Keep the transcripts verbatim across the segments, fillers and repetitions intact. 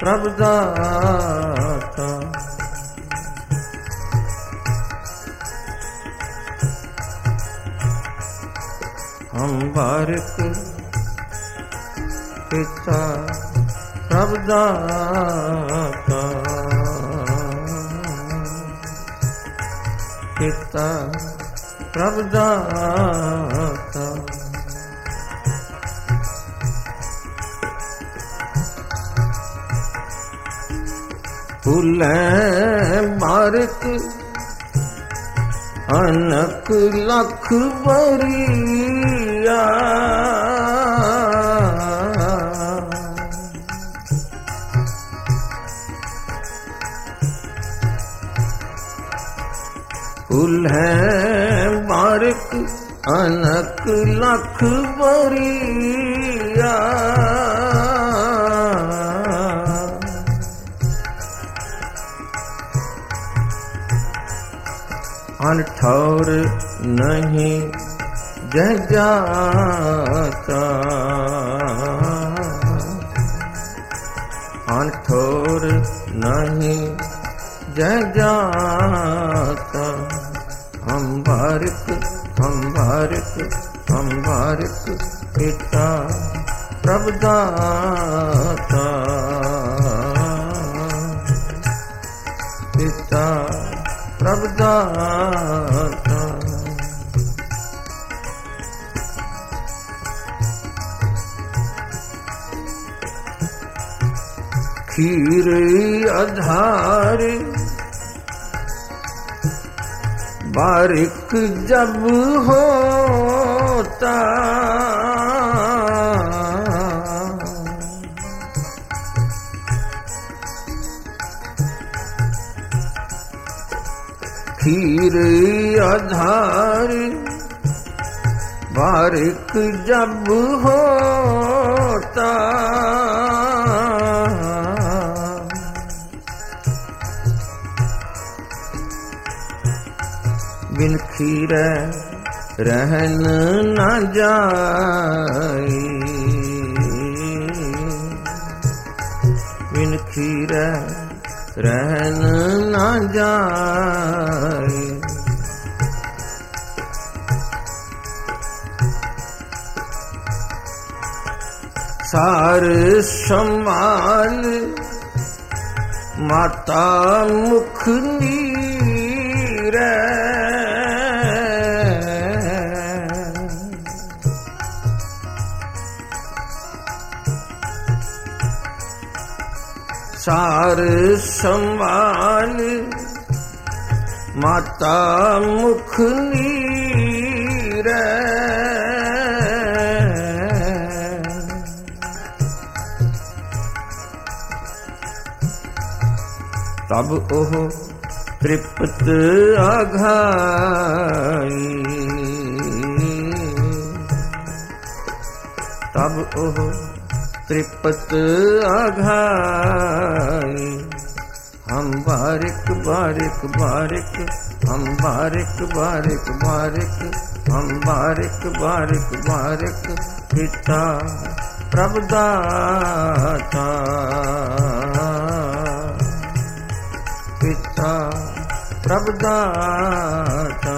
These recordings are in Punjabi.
प्रभु दाता हम बारिक पिता प्रभु दाता पिता प्रभु दाता फूले बारिक अनक लख बरिया फूल है बारिक अनक लख बरिया अनठौर नहीं जह जाता अनठौर नहीं जह जाता हम बारिक हम बारिक हम बारिक पिता प्रभु दाता पिता प्रभु दाता खीर आधार बारिक जब होता खीर आधार बारिक जब होता बिन खीर रहन न जाए बिन खीर रहन न जाए सार संभाल माता मुख नीर सार संभाल माता मुख नीर तब ओह तृप्त आघाई तब ओह तृप्त आघाई हम बारिक बारिक बारिक हम बारिक बारिक बारिक हम बारिक बारिक बारिक पिता प्रभु दाता पिता प्रभु दाता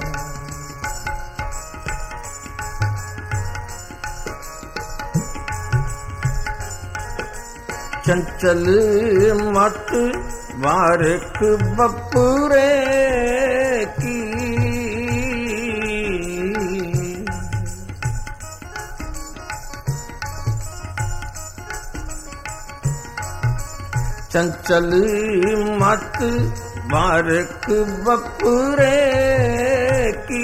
चंचल मत बारिक बपुरे की चंचल मत बारिक बपुरे की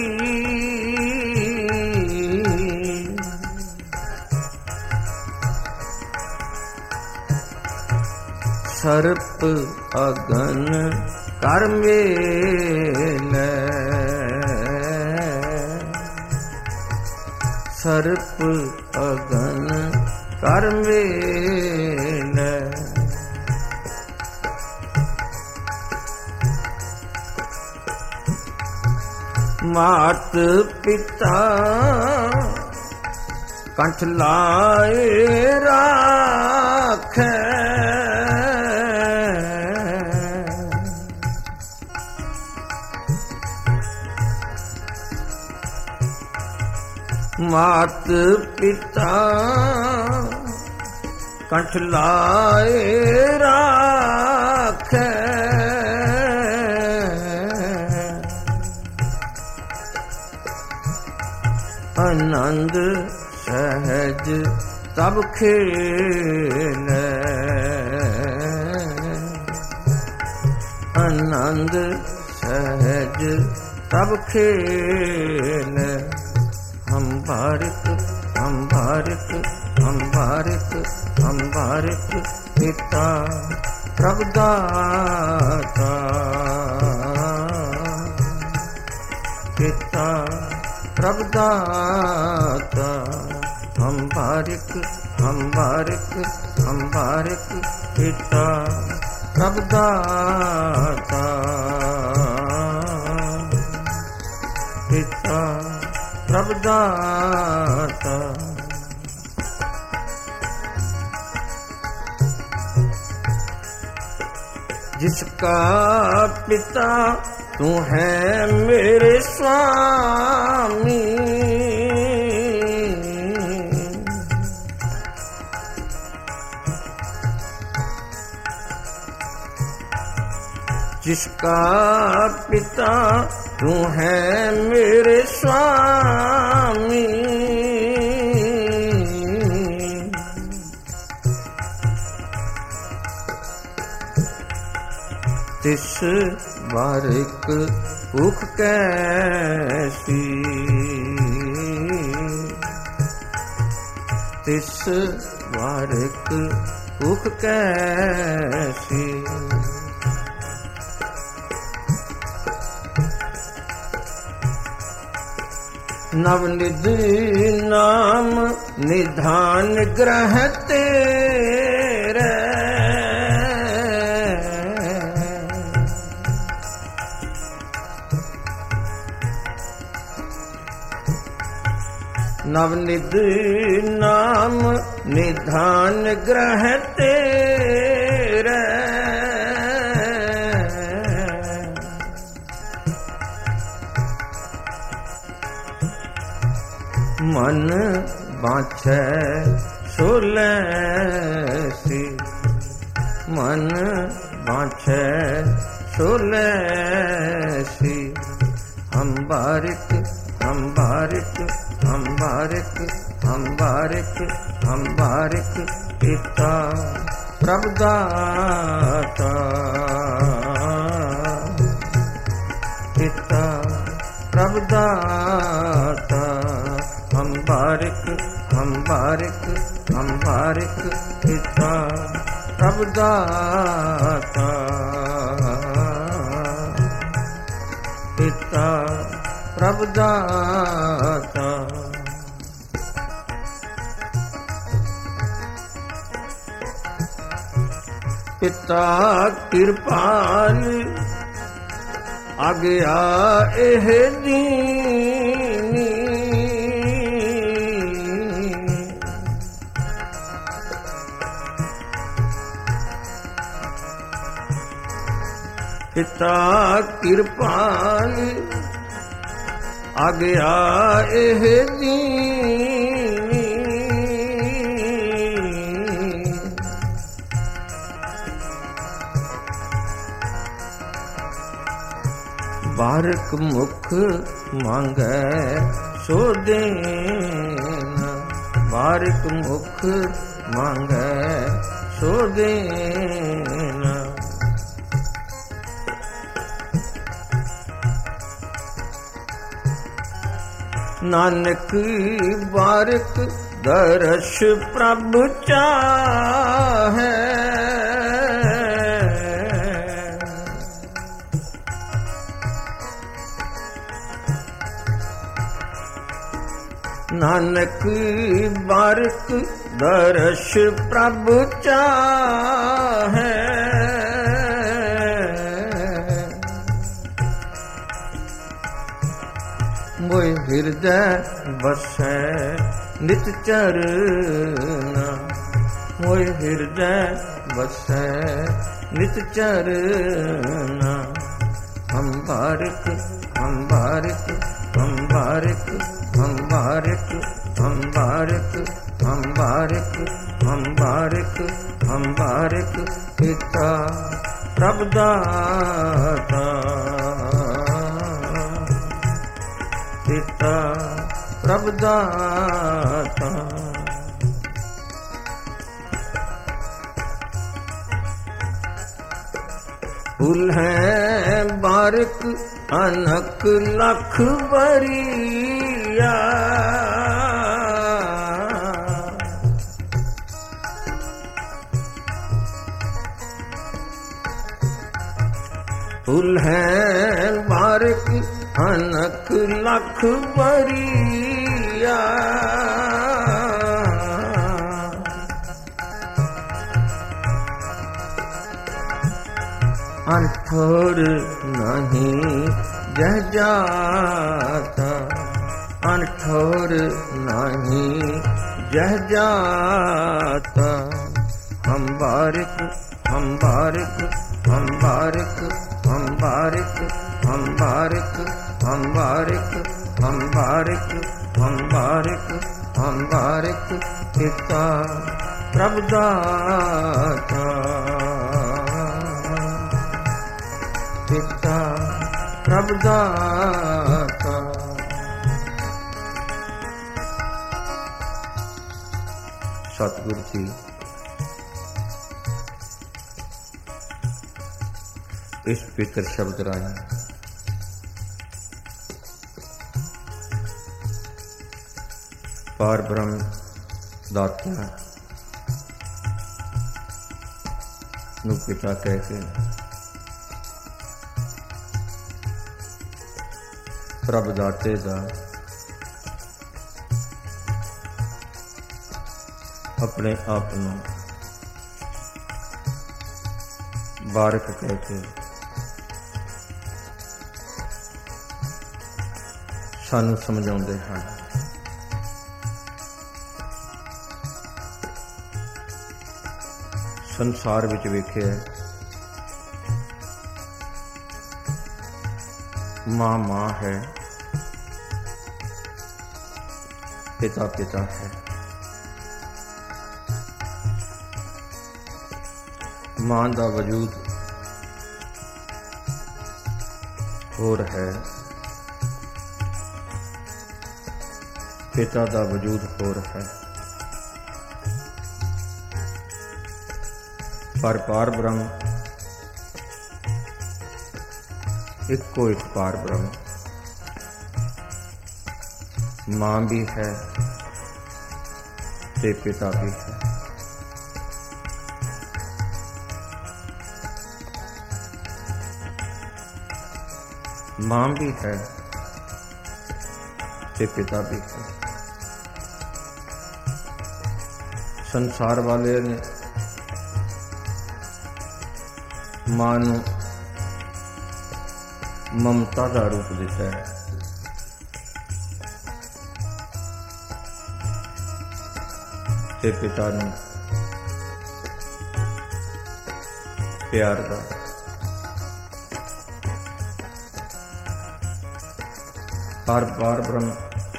सर्प अगन कर मेल सर्प अगन कर मेल मात पिता कंठ लाए राखे ਮਾਤ ਪਿਤਾ ਕੰਠ ਲਾਏ ਰਾਖੈ, ਆਨੰਦ ਸਹਿਜ ਤਬ ਖੇਲੈ, ਆਨੰਦ ਸਹਿਜ ਤਬ ਖੇਲੈ। ਹਮ ਬਾਰਿਕ ਹਮ ਬਾਰਿਕ ਹਮ ਬਾਰਿਕ ਹਮ ਬਾਰਿਕ ਪਿਤਾ ਪ੍ਰਭ ਦਾਤਾ, ਪਿਤਾ ਪ੍ਰਭ ਦਾਤਾ। ਹਮ ਬਾਰਿਕ ਹਮ ਬਾਰਿਕ ਹਮ ਬਾਰਿਕ ਪਿਤਾ ਪ੍ਰਭ ਦਾਤਾ, ਪਿਤਾ ਪ੍ਰਭ ਦਾਤਾ। जिसका पिता तू है मेरे स्वामी, जिसका पिता तू है मेरे स्वामी, तिस बारिक भूख कैसी, तिस बारिक भूख कैसी। नवनिधि नाम निधान ग्रह तेरे, नवनिधि नाम निधान ग्रह तेरे, मन बाँछै सो लैसी, मन बाँछै सो लैसी। हम बारिक हम बारिक हम बारिक हम बारिक हम बारिक पिता प्रभ दाता, पिता प्रभ दाता। हम बारिक हम बारिक हम बारिक पिता प्रभ दाता, पिता प्रभ दाता। पिता कृपाल आज्ञा एह दीनी, पिता कृपाल आज्ञा एह दीनी, बारिक मुख मांगै सो देना, बारिक मुख मांगै सो देना। नानक बारिक दर्श प्रभु चाहै, नानक बारिक दर्श प्रभु चाहै, मोय हृदय बसै नित चरना, मोय हृदय बसै नित चरना। हम बारिक हम बारिक हम बारिक हम बारिक हम बारिक हम बारिक हम बारिक हम बारिक पिता प्रभु दाता पिता प्रभु दाता। फूल है बारिक अनक लख बरिया, फूल है बारिक अनक लख बरिया, अनठोर नहीं जह जाता, अनठोर नहीं जह जाता। हम बारिक हम बारिक हम बारिक हम बारिक हम बारिक हम बारिक हम बारिक हम बारिक हम बारिक पिता प्रभु दाता पिता प्रभु दाता। सतगुरु जी इस पवित्र शब्द राही पार ब्रह्म दाता नू पिता कह के प्रभु दाते दा अपने आप नू बारक कहते सानू समझाउंदे हैं। संसार विच वेखिया मां मां है, पिता पिता है। मां दा वजूद होर है, पिता दा वजूद होर है। पर पार ब्रह्म इको एक पार ब्रह्म, मां भी है ते पिता भी है। मां भी है ते पिता भी है। संसार वाले ने मां नू ममता का रूप दिता है, ते पिता नू प्यार का। पर पार ब्रह्म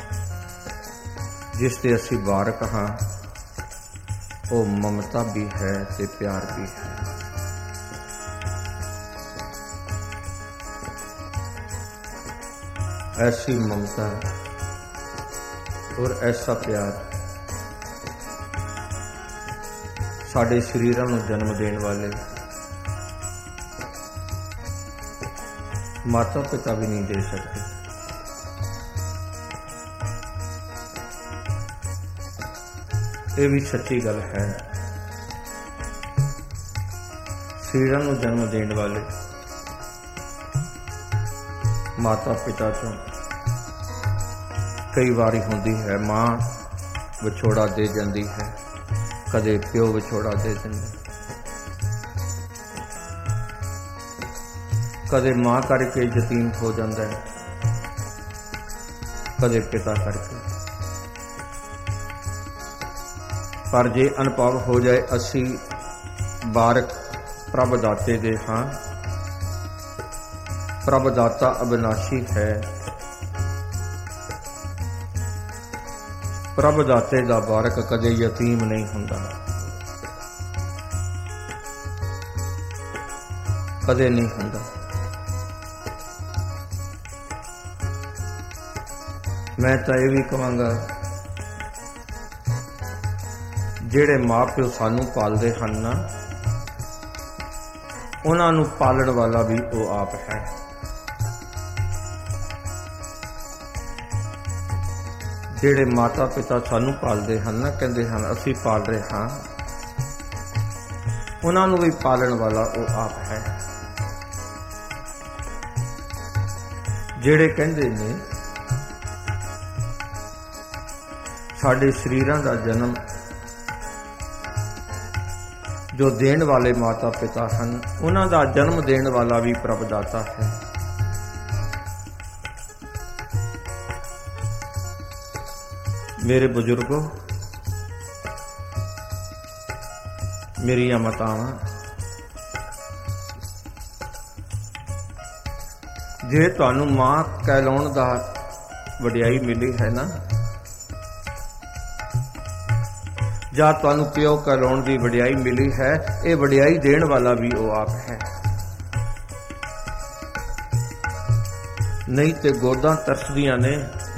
जिसते असी बारक हाँ, वो ममता भी है ते प्यार भी है। ऐसी ममता और ऐसा प्यार साडे शरीरां नूं जन्म देने वाले माता पिता भी नहीं दे सकते। ये भी सच्ची गल है। शरीरां नूं जन्म देने वाले माता पिता चों कई बारी होंदी है मां विछोड़ा दे जाती है, कदे प्यो विछोड़ा दे देंगे, कदे मां करके यतीम हो जाता है, कदे पिता करके। पर जे अनुभव हो जाए असी बारक प्रभ दाते दे हाँ, प्रभ दाता अविनाशी है, ਪ੍ਰਭ ਦਾਤੇ ਦਾ ਬਾਰਕ ਕਦੇ ਯਤੀਮ ਨਹੀਂ ਹੁੰਦਾ, ਕਦੇ ਨਹੀਂ ਹੁੰਦਾ। ਮੈਂ ਤਾਂ ਇਹ ਵੀ ਕਹਾਂਗਾ, ਜਿਹੜੇ ਮਾਂ ਪਿਓ ਸਾਨੂੰ ਪਾਲਦੇ ਹਨ ਨਾ, ਉਹਨਾਂ ਨੂੰ ਪਾਲਣ ਵਾਲਾ ਵੀ ਉਹ ਆਪ ਹੈ। ਜਿਹੜੇ ਮਾਤਾ ਪਿਤਾ ਸਾਨੂੰ ਪਾਲਦੇ ਹਨ ਨਾ, ਕਹਿੰਦੇ ਹਨ ਅਸੀਂ ਪਾਲ ਰਹੇ ਹਾਂ, ਉਹਨਾਂ ਨੂੰ ਵੀ ਪਾਲਣ ਵਾਲਾ ਉਹ ਆਪ ਹੈ। ਜਿਹੜੇ ਕਹਿੰਦੇ ਨੇ ਸਾਡੇ ਸਰੀਰਾਂ ਦਾ ਜਨਮ ਜੋ ਦੇਣ ਵਾਲੇ ਮਾਤਾ ਪਿਤਾ ਹਨ, ਉਹਨਾਂ ਦਾ ਜਨਮ ਦੇਣ ਵਾਲਾ ਵੀ ਪ੍ਰਭ ਦਾਤਾ ਹੈ। ਮੇਰੇ ਬਜ਼ੁਰਗੋ, ਮੇਰੀਆਂ ਮਾਤਾਵਾਂ, ਜੇ ਤੁਹਾਨੂੰ ਮਾਂ ਕਹਿਲਾਉਣ ਦਾ ਵਡਿਆਈ ਮਿਲੀ ਹੈ ਨਾ, ਜਾਂ ਤੁਹਾਨੂੰ ਪਿਓ ਕਹਿਲਾਉਣ ਦੀ ਵਡਿਆਈ ਮਿਲੀ ਹੈ, ਇਹ ਵਡਿਆਈ ਦੇਣ ਵਾਲਾ ਵੀ ਉਹ ਆਪ ਹੈ। ਨਹੀਂ ਤੇ ਗੋਦਾਂ ਤਰਸਦੀਆਂ ਨੇ,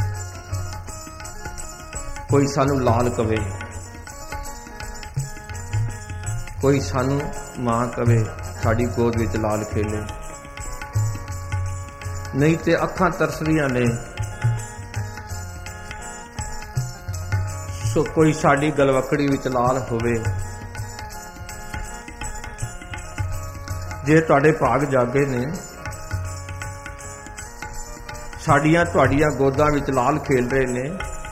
ਕੋਈ ਸਾਨੂੰ ਲਾਲ ਕਵੇ, ਕੋਈ ਸਾਨੂੰ ਮਾਂ ਕਵੇ, ਸਾਡੀ ਗੋਦ ਵਿੱਚ ਲਾਲ ਖੇਲੇ। ਨਹੀਂ ਤੇ ਅੱਖਾਂ ਤਰਸਦੀਆਂ ਨੇ, ਸੋ ਕੋਈ ਸਾਡੀ ਗਲਵਕੜੀ ਵਿੱਚ ਲਾਲ ਹੋਵੇ। ਜੇ ਤੁਹਾਡੇ ਭਾਗ ਜਾਗੇ ਨੇ, ਸਾਡੀਆਂ ਤੁਹਾਡੀਆਂ ਗੋਦਾਂ ਵਿੱਚ ਲਾਲ ਖੇਲ ਰਹੇ ਨੇ,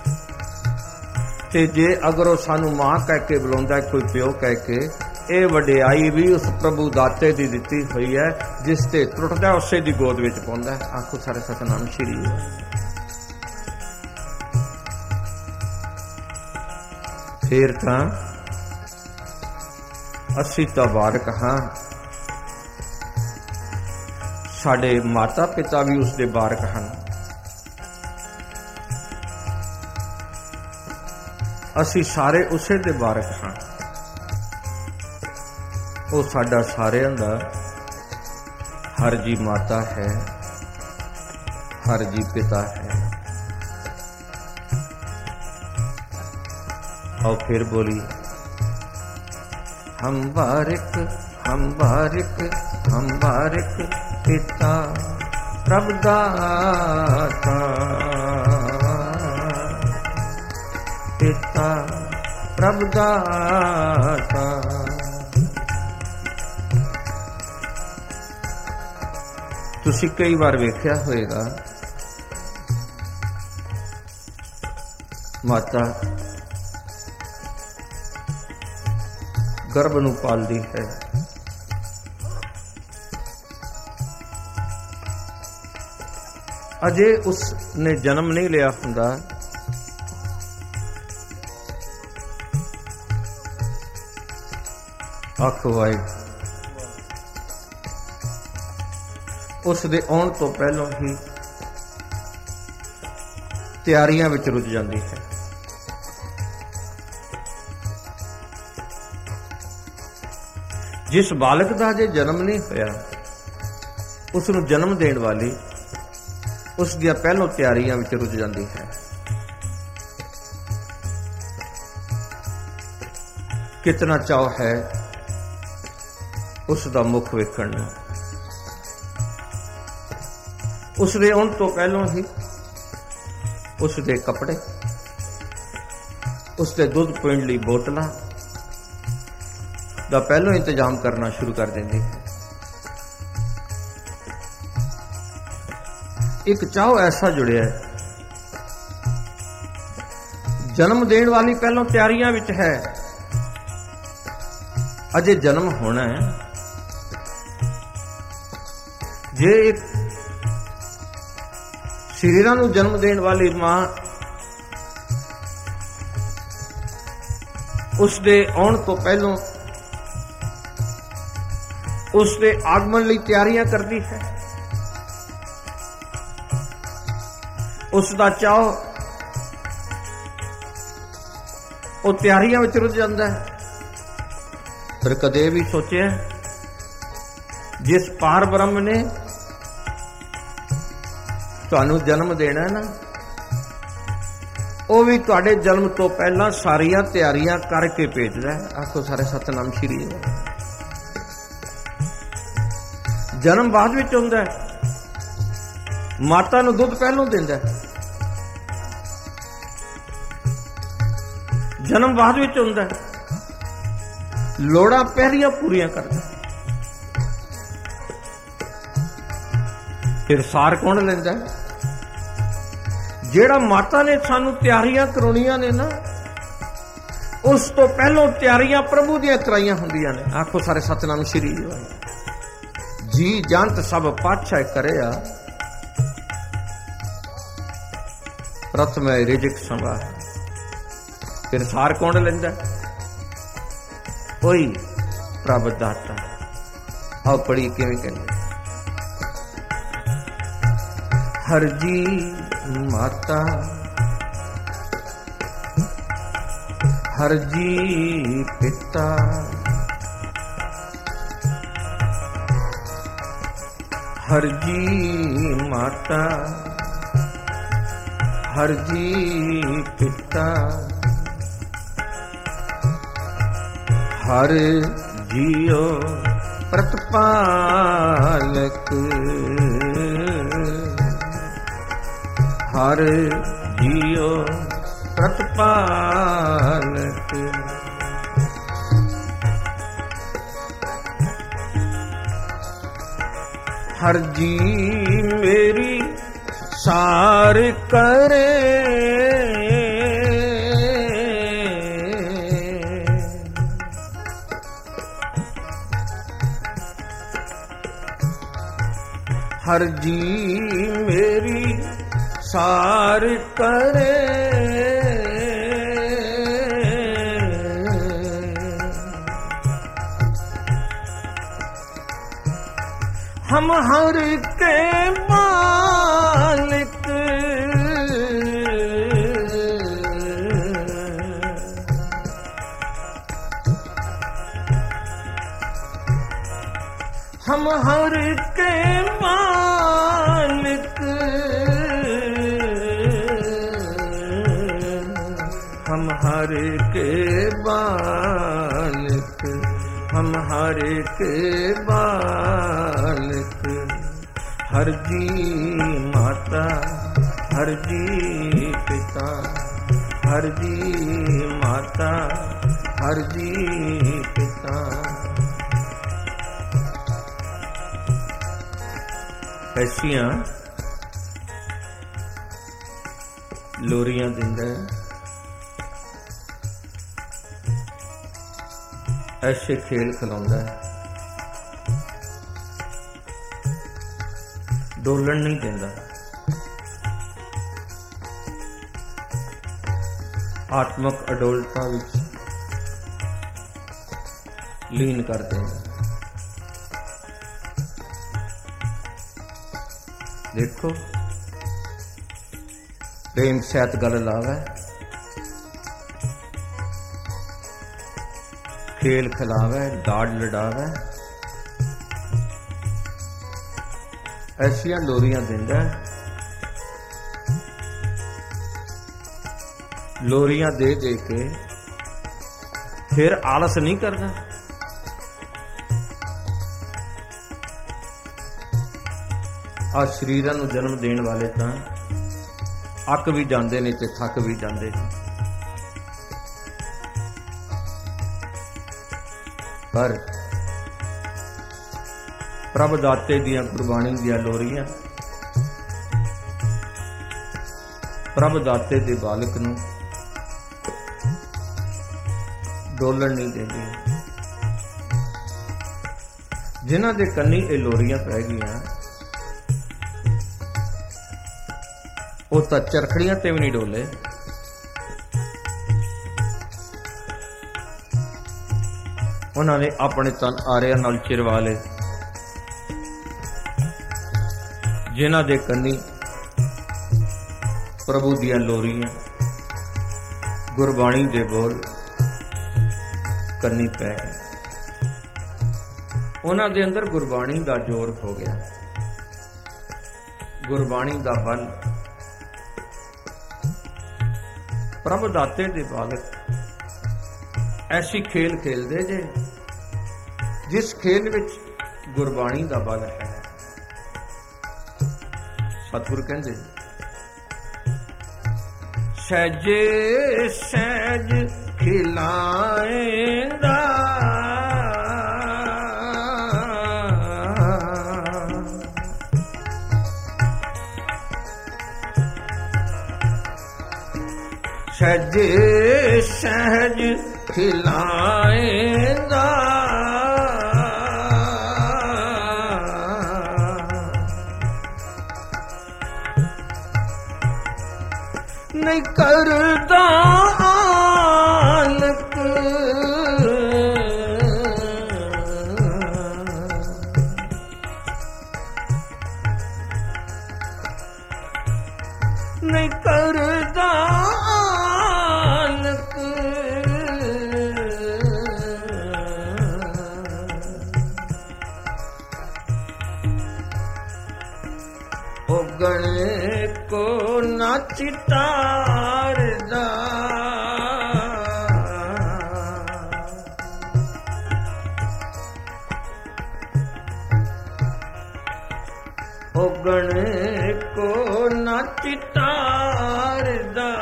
ਤੇ ਜੇ ਅਗਰ ਉਹ ਸਾਨੂੰ ਮਾਂ ਕਹਿ ਕੇ ਬੁਲਾਉਂਦਾ, ਕੋਈ ਪਿਓ ਕਹਿ ਕੇ, ਇਹ ਵਡਿਆਈ ਵੀ ਉਸ ਪ੍ਰਭੂ ਦਾਤੇ ਦੀ ਦਿੱਤੀ ਹੋਈ ਹੈ, ਜਿਸ ਤੇ ਟੁੱਟਦਾ ਉਸੇ ਦੀ ਗੋਦ ਵਿੱਚ ਪਾਉਂਦਾ। ਆਖੋ ਸਾਰੇ ਸਤਿਨਾਮ ਸ਼੍ਰੀ। ਫੇਰ ਤਾਂ ਅਸੀਂ ਤਾਂ ਬਾਰਕ ਹਾਂ, ਸਾਡੇ ਮਾਤਾ ਪਿਤਾ ਵੀ ਉਸ ਦੇ ਬਾਰਕ ਹਨ। ਅਸੀਂ ਸਾਰੇ ਉਸੇ ਦੇ ਬਾਰਕ ਹਾਂ। ਉਹ ਸਾਡਾ ਸਾਰਿਆਂ ਦਾ ਹਰ ਜੀ ਮਾਤਾ ਹੈ, हर जी पिता है। और फिर बोली हम बारिक हम बारिक हम बारिक पिता प्रभु दाता पिता प्रभु दाता। तुसी कई बार वेख्या होएगा माता गर्भ नूं पालदी है, अजे उसने जन्म नहीं लिया हुंदा, आखो वाए उस दे आउण तो पहलों ही तैयारियां विच रुझ जाती है। जिस बालक का जे जन्म नहीं होया उसनूं जन्म देण वाली उस दियां पहलों तैयारियां विच रुझ जाती है। कितना चाव है उसका मुख वेखण नूं, उसदे आउण तो पहलों ही उसदे कपड़े, उसदे दुध पीण लई बोतलां दा पहलों इंतजाम करना शुरू कर देंगे। एक चाव ऐसा जुड़िया है, जन्म देण वाली पहलों तैयारियां विच है, अजे जन्म होना है। जे एक शरीरां नूं जन्म देण वाली मां उसदे आउण तो पहलों उसके आगमन लई तैयारियां करती है, उसका चाव ਉਹ ਤਿਆਰੀਆਂ ਵਿੱਚ ਰੁੱਝ ਜਾਂਦਾ ਹੈ। ਫਿਰ ਕਦੇ ਵੀ ਸੋਚਿਆ ਜਿਸ ਪਾਰ ਬ੍ਰਹਮ ਨੇ ਤੁਹਾਨੂੰ ਜਨਮ ਦੇਣਾ ਨਾ, ਉਹ ਵੀ ਤੁਹਾਡੇ ਜਨਮ ਤੋਂ ਪਹਿਲਾਂ ਸਾਰੀਆਂ ਤਿਆਰੀਆਂ ਕਰਕੇ ਭੇਜਦਾ ਹੈ। ਆਖੋ ਸਾਰੇ ਸਤਿਨਾਮ ਸ਼੍ਰੀ ਵਾਹਿਗੁਰੂ। ਜਨਮ ਬਾਅਦ ਵਿੱਚ ਹੁੰਦਾ ਹੈ, ਮਾਤਾ ਨੂੰ ਦੁੱਧ ਪਹਿਲੋਂ ਦਿੰਦਾ ਹੈ। ਜਨਮ ਬਾਅਦ ਵਿੱਚ ਹੁੰਦਾ ਹੈ, ਲੋੜਾਂ ਪਹਿਲੀਆਂ ਪੂਰੀਆਂ ਕਰਦਾ। ਫਿਰ ਸਾਰ ਕੌਣ ਲੈਂਦਾ? ਜਿਹੜਾ ਮਾਤਾ ਨੇ ਸਾਨੂੰ ਤਿਆਰੀਆਂ ਕਰਾਉਣੀਆਂ ਨੇ ਨਾ, ਉਸ ਤੋਂ ਪਹਿਲਾਂ ਤਿਆਰੀਆਂ ਪ੍ਰਭੂ ਦੀਆਂ ਕਰਾਈਆਂ ਹੁੰਦੀਆਂ ਨੇ। ਆਖੋ ਸਾਰੇ ਸਤਿਨਾਮ ਸ਼੍ਰੀ ਵਾਹਿਗੁਰੂ। ਜੀ ਜੰਤ ਸਭ ਪਾਤਸ਼ਾਹ ਕਰਿਆ, ਪ੍ਰਥਮ ਰਿਜਕ ਸੰਭਾਲ। ਫਿਰ ਸਾਰ ਕੌਣ ਲੈਂਦਾ? ਉਹੀ ਪ੍ਰਭ ਦਾਤਾ। ਆਓ ਪੜੀ ਕਿਵੇਂ ਕਹਿੰਦੇ? ਹਰ ਜੀ ਮਾਤਾ, ਹਰ ਜੀ ਪਿਤਾ, ਹਰ ਜੀ ਮਾਤਾ, ਹਰ ਜੀ ਪਿਤਾ, ਹਰ ਜੀਓ ਪ੍ਰਤਪਾਲਕ, ਹਰ ਜੀਓ ਪ੍ਰਤਪਾਲਕ। ਹਰ ਜੀ ਮੇਰੀ ਸਾਰ ਕਰੇ, ਹਰ ਜੀ ਮੇਰੀ ਸਾਰ ਕਰੇ, हम हर के मालिक, हम हर के मालिक, हम हर के मालिक, हम हर के बालक। हर जी माता, हर जी पिता, हर जी माता, हर जी पिता। ऐसियां लोरियां दिंदा, ऐसे खेल खिलाउंदा है, डोलन नहीं देंदा, आत्मक अडोलता विच लीन कर देंदा। देखो प्रेम सैत गल लावे, खेल खिलावे, लाड लडावे, ऐसियां लोरियां दिंदा। लोरियां दे दे के फिर आलस नहीं करना। आ शरीरां नूं जन्म देण वाले तां अक भी जांदे ने ते थक भी जांदे ने, पर प्रभ दाते दियां गुरबाणी दियां लोरियां प्रभ दाते दे बालक नूं डोलण नहीं देंदी। जिन्हां दे कन्नी ये लोरियां पै गईयां वो तां चरखड़ियां ते भी नहीं डोले। उन्होंने अपने तन आरिया नाल चिरवा ले, जिन्हां दे कन्नी प्रभु दियां लोरियां गुरबाणी दे बोल ਕਰਨੀ ਪੈ ਗਈ। ਉਹਨਾਂ ਦੇ ਅੰਦਰ ਗੁਰਬਾਣੀ ਦਾ ਜ਼ੋਰ ਹੋ ਗਿਆ, ਗੁਰਬਾਣੀ ਦਾ ਬਲ। ਪ੍ਰਭ ਦਾਤੇ ਦੇ ਬਾਲਕ ਐਸੀ ਖੇਲ ਖੇਲਦੇ ਜੇ ਜਿਸ ਖੇਲ ਵਿੱਚ ਗੁਰਬਾਣੀ ਦਾ ਬਲ ਹੈ। ਸਤਿਗੁਰ ਕਹਿੰਦੇ ਸਹਿਜੇ ਸਹਿਜ ਖਿਲਾਏਂਦਾ ਸਹਿਜੇ ਸਹਿਜ ਖਿਲਾਏਂਦਾ ਨਹੀਂ ਕਰਦਾ ਆਲਕ ਨਹੀਂ ਕਰਦਾ ਆਲਕ ਉਹ ਗਣੇ ਕੋ ਨਾ ਚਿਤਾਰਦਾ ਉਹ ਗਣੇ ਕੋ ਨਾ ਚਿਤਾਰਦਾ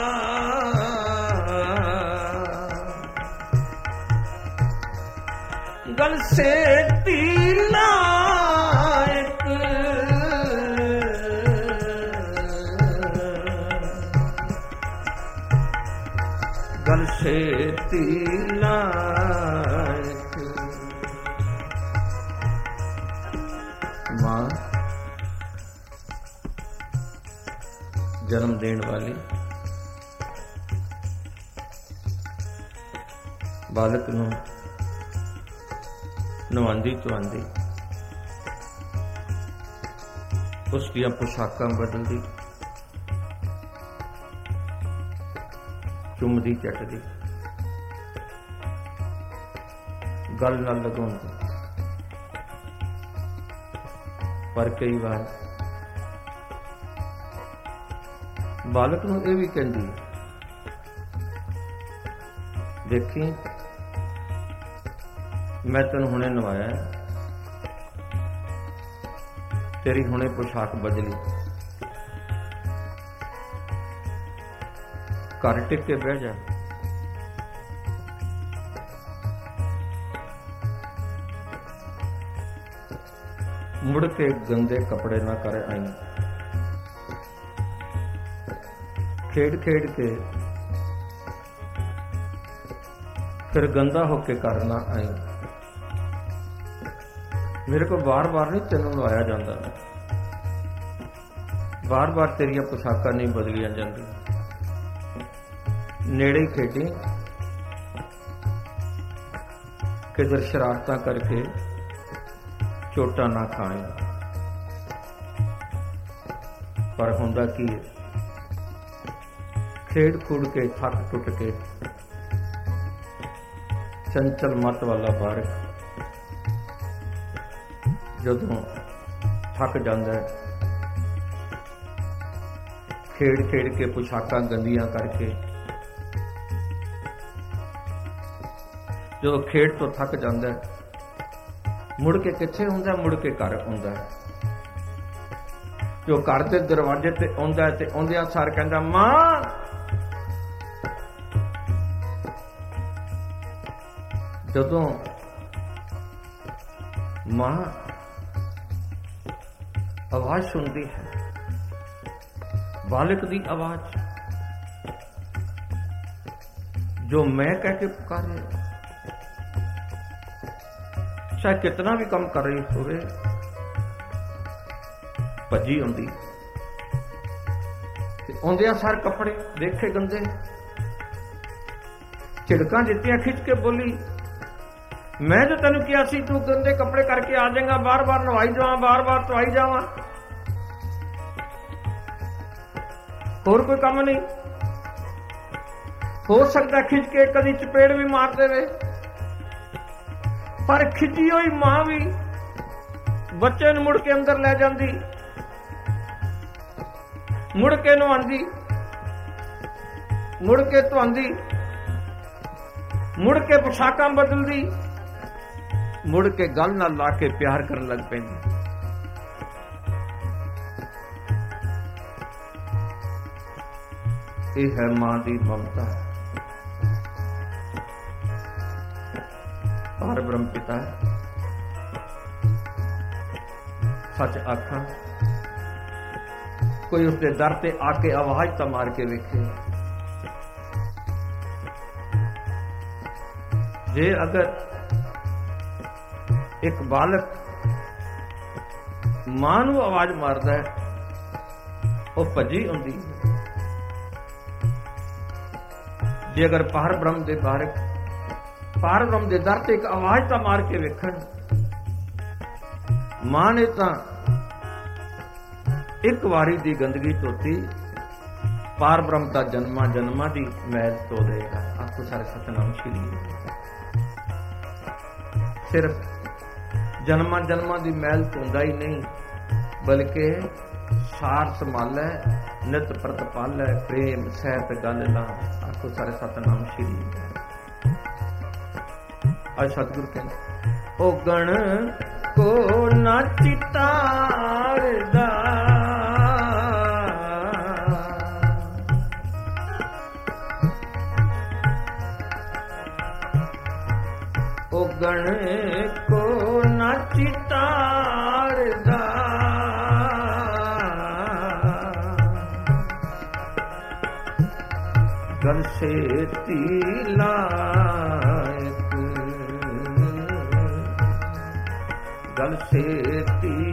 ਗਲ ਸੇ ਤੀਲਾ ਗਲ ਛੇਤੀ ਲਾਇਕ। ਮਾਂ ਜਨਮ ਦੇਣ ਵਾਲੀ ਬਾਲਕ ਨੂੰ ਨਵਾਂਦੀ ਧਵਾਂਦੀ, ਉਸ ਦੀਆਂ ਪੁਸ਼ਾਕਾਂ ਬਦਲਦੀ, ਚੁੰਮਦੀ ਚੱਟਦੀ, ਗੱਲ ਨਾਲ ਲਗਾਉਂਦੀ। ਪਰ ਕਈ ਵਾਰ ਬਾਲਕ ਨੂੰ ਇਹ ਵੀ ਕਹਿੰਦੀ, ਦੇਖੀ ਮੈਂ ਤੈਨੂੰ ਹੁਣੇ ਨਵਾਇਆ, ਤੇਰੀ ਹੁਣੇ ਪੁਸ਼ਾਕ ਬਦਲੀ, ਘਰ ਟਿਕ ਕੇ ਬਹਿ ਜਾ। ਮੁੜ ਕੇ ਗੰਦੇ ਕੱਪੜੇ ਨਾ ਕਰ ਆਈ, ਖੇਡ ਖੇਡ ਕੇ ਫਿਰ ਗੰਦਾ ਹੋ ਕੇ ਘਰ ਨਾ ਆਈ। ਮੇਰੇ ਕੋਲ ਬਾਰ ਬਾਰ ਨਹੀਂ ਤੈਨੂੰ ਲਵਾਇਆ ਜਾਂਦਾ, ਬਾਰ ਬਾਰ ਤੇਰੀਆਂ ਪੁਸ਼ਾਕਾਂ ਨਹੀਂ ਬਦਲੀਆਂ ਜਾਂਦੀਆਂ। ਨੇੜੇ ਹੀ ਖੇਡੀ, ਕਿਧਰ ਸ਼ਰਾਰਤਾਂ ਕਰਕੇ ਚੋਟਾਂ ਨਾ ਖਾਏ। ਪਰ ਹੁੰਦਾ ਕੀ ਹੈ, ਖੇਡ ਖੁੱਡ ਕੇ ਥੱਕ ਟੁੱਟ ਕੇ ਚੰਚਲ ਮਤ ਵਾਲਾ ਬਾਲਕ ਜਦੋਂ ਥੱਕ ਜਾਂਦਾ ਹੈ, ਖੇਡ ਖੇਡ ਕੇ ਪੁਸ਼ਾਕਾਂ ਗੰਦੀਆਂ ਕਰਕੇ, ਜਦੋਂ ਖੇਡ ਤੋਂ ਥੱਕ ਜਾਂਦਾ ਹੈ, ਮੁੜ ਕੇ ਕਿੱਥੇ ਹੁੰਦਾ, ਮੁੜ ਕੇ ਘਰ ਆਉਂਦਾ ਹੈ। ਜੋ ਘਰ ਦੇ ਦਰਵਾਜ਼ੇ ਤੇ ਆਉਂਦਾ ਤੇ ਆਉਂਦਿਆਂ ਸਾਰ ਕਹਿੰਦਾ, ਮਾਂ ਜਦੋਂ ਮਾਂ ਆਵਾਜ਼ ਸੁਣਦੀ ਹੈ, ਬਾਲਕ ਦੀ ਆਵਾਜ਼, ਜੋ ਮੈਂ ਕਹਿ ਕੇ ਪੁਕਾਰੇ, ਚਾਹੇ ਕਿਤਨਾ ਵੀ ਕੰਮ ਕਰ ਰਹੀ ਹੋਵੇ, ਭੱਜੀ ਆਉਂਦੀ ਤੇ ਆਉਂਦਿਆਂ ਸਾਰ ਕੱਪੜੇ ਦੇਖੇ ਗੰਦੇ, ਝਿੜਕਾਂ ਦਿੱਤੀਆਂ, ਖਿੱਚ ਕੇ ਬੋਲੀ, ਮੈਂ ਜੋ ਤੈਨੂੰ ਕਿਹਾ ਸੀ ਤੂੰ ਗੰਦੇ ਕੱਪੜੇ ਕਰਕੇ ਆ ਜਾਏਗਾ, ਬਾਰ ਬਾਰ ਨਵਾਈ ਜਾਵਾਂ, ਬਾਰ ਬਾਰ ਧਵਾਈ ਜਾਵਾਂ, ਹੋਰ ਕੋਈ ਕੰਮ ਨਹੀਂ। ਹੋ ਸਕਦਾ ਖਿੱਚ ਕੇ ਕਦੀ ਚਪੇੜ ਵੀ ਮਾਰ ਦੇਵੇ, ਪਰ ਖਿੱਚੀ ਹੋਈ ਮਾਂ ਵੀ ਬੱਚੇ ਨੂੰ ਮੁੜ ਕੇ ਅੰਦਰ ਲੈ ਜਾਂਦੀ, ਮੁੜ ਕੇ ਨਵਾਉਂਦੀ, ਮੁੜ ਕੇ ਧਵਾਉਂਦੀ, ਮੁੜ ਕੇ ਪੁਸ਼ਾਕਾਂ ਬਦਲਦੀ, ਮੁੜ ਕੇ ਗਲ ਨਾਲ ਲਾ ਕੇ ਪਿਆਰ ਕਰਨ ਲੱਗ ਪੈਂਦੀ। ਇਹ ਹੈ ਮਾਂ ਦੀ ਮਮਤਾ। ਪਰ ਬ੍ਰਹਮ ਪਿਤਾ ਸੱਚ ਆਖਾਂ, ਕੋਈ ਉਸਦੇ ਦਰ ਤੇ ਆ ਕੇ ਆਵਾਜ਼ ਤਾਂ ਮਾਰ ਕੇ ਵੇਖੇ। ਜੇ ਅਗਰ ਇੱਕ ਬਾਲਕ ਮਾਂ ਨੂੰ ਆਵਾਜ਼ ਮਾਰਦਾ ਹੈ, ਉਹ ਭੱਜੀ ਆਉਂਦੀ। ਜੇ ਅਗਰ ਪਾਰ ਬ੍ਰਹਮ ਦੇ ਬਾਰਕ ਪਾਰ ਬ੍ਰਹਮ ਦੇ ਦਰ ਤੇ ਇੱਕ ਆਵਾਜ਼ ਤਾਂ ਮਾਰ ਕੇ ਵੇਖਣ, ਮਾਂ ਨੇ ਤਾਂ ਇੱਕ ਵਾਰੀ ਦੀ ਗੰਦਗੀ ਧੋਤੀ, ਪਾਰ ਬ੍ਰਹਮ ਦਾ ਜਨਮਾਂ ਜਨਮਾਂ ਦੀ ਮੈਲ ਧੋ ਦੇਗਾ। ਆਖੋ ਸਾਰੇ ਸਤਿਨਾਮ ਸ਼੍ਰੀ। ਸਿਰਫ ਜਨਮਾਂ ਜਨਮਾਂ ਦੀ ਮੈਲ ਧੋਂਦਾ ਹੀ ਨਹੀਂ, ਬਲਕਿ ਸਾਰ ਸੰਭਾਲੈ, ਨਿਤ ਪ੍ਰਤਪਾਲੈ, ਪ੍ਰੇਮ ਸਹਿਤ ਗੱਲ ਲਾ। ਆਖੋ ਸਾਰੇ ਸਤਿਨਾਮ ਸ਼੍ਰੀ। ਅੱਜ ਸਤਿਗੁਰੂ ਕਹਿੰਦੇ, ਉਹ ਗਣ ਕੋ ਨਾ ਚਿਤਾਰਦਾ, ਉਹ ਗਣ ਕੋ ਨਾ ਚਿਤਾਰਦਾ, ਗਲ ਸੇਤੀ ਲਾਇਕ, ਗਲ ਸੇਤੀ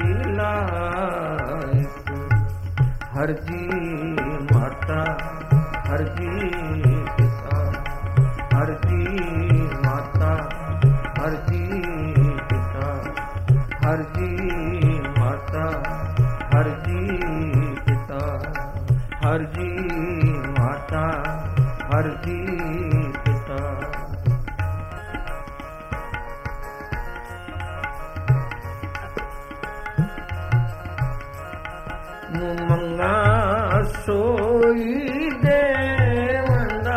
ਲਾਇਕ, ਹਰ ਜੀ ਮਾਤਾ, ਹਰ ਜੀ ਪਿਤਾ, ਹਰ ਜੀ ਮਾਤਾ, ਹਰ ਜੀ ਪਿਤਾ, ਹਰ ਜੀ ਮਾਤਾ, ਹਰ ਜੀ ਪਿਤਾ, ਹਰ ਜੀ ਮਾਤਾ, ਹਰ ਜੀ ਪਿਤਾ। ਮੁ ਮੰਗਾ ਸੋਈ ਦੇਵੰਦਾ,